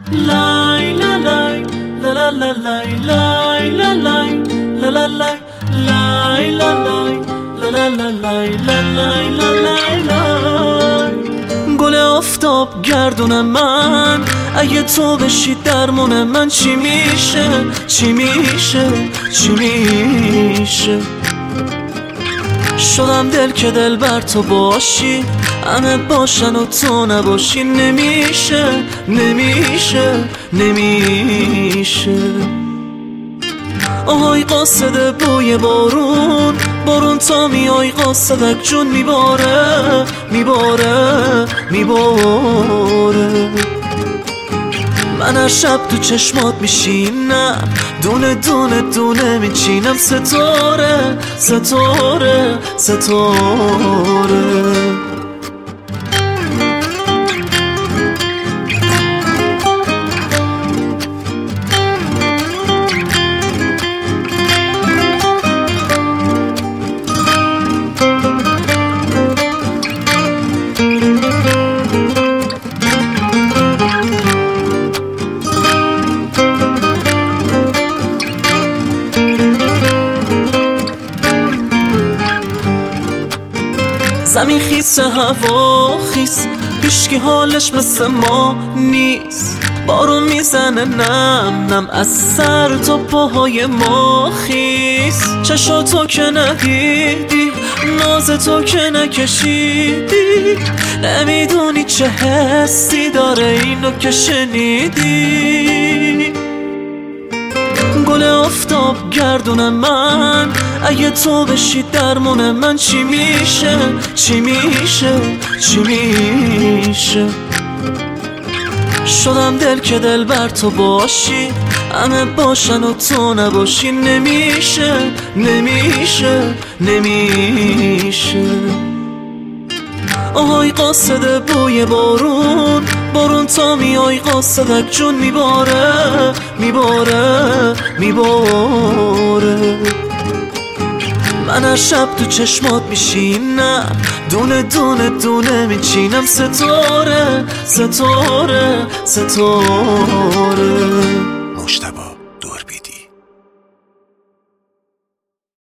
لای لا لای لا لا لا لای لای لا لای لا لا لای لای لا لای لا لا لا لای لا لای لا لای لای. گل آفتاب گردون من، اگه تو بشی درمون من چی میشه؟ چی میشه؟ چی میشه؟ شدم دل که دل بر تو باشی، همه باشن و تو نباشی. نمیشه نمیشه نمیشه. آهای قاصد بوی بارون، بارون تا میای قاصدک جون میباره میباره میباره. من هر شب تو چشمات میشینم، دونه دونه دونه میچینم. ستاره ستاره ستاره. زمین خیس هوا خیس، هیچکی حالش مثل ما نیست. بارون میزنه نم نم از سر تا پاهای ما خیس. چشاتو که ندیدی، ناز تو که نکشیدی، نمیدونی چه حسی داره اینو که شنیدی. گل آفتاب گردون من، اگه تو بشی درمون من چی میشه؟ چی میشه؟ چی میشه؟ شدم دل که دل بر تو باشی، همه باشن و تو نباشی. نمیشه نمیشه نمیشه. آهای قاصد بوی بارون، بارون تا میای قاصدک جون میباره میباره میباره. من هر شب تو چشمات میشینم، دونه دونه دونه میچینم. ستاره ستاره ستاره. مجتبی